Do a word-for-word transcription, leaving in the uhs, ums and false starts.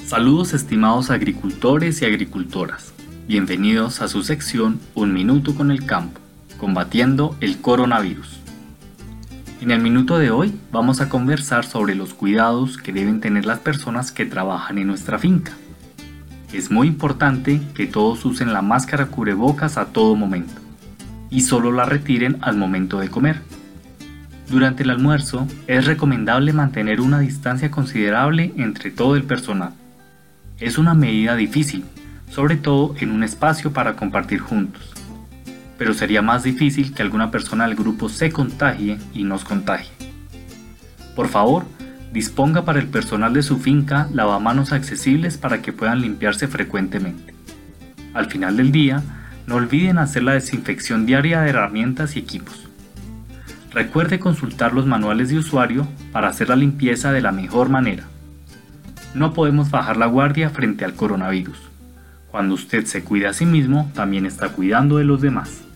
Saludos estimados agricultores y agricultoras, bienvenidos a su sección Un Minuto con el Campo, combatiendo el coronavirus. En el minuto de hoy vamos a conversar sobre los cuidados que deben tener las personas que trabajan en nuestra finca. Es muy importante que todos usen la máscara cubrebocas a todo momento y solo la retiren al momento de comer. Durante el almuerzo es recomendable mantener una distancia considerable entre todo el personal. Es una medida difícil, sobre todo en un espacio para compartir juntos. Pero sería más difícil que alguna persona del grupo se contagie y nos contagie. Por favor, disponga para el personal de su finca lavamanos accesibles para que puedan limpiarse frecuentemente. Al final del día, no olviden hacer la desinfección diaria de herramientas y equipos. Recuerde consultar los manuales de usuario para hacer la limpieza de la mejor manera. No podemos bajar la guardia frente al coronavirus. Cuando usted se cuida a sí mismo, también está cuidando de los demás.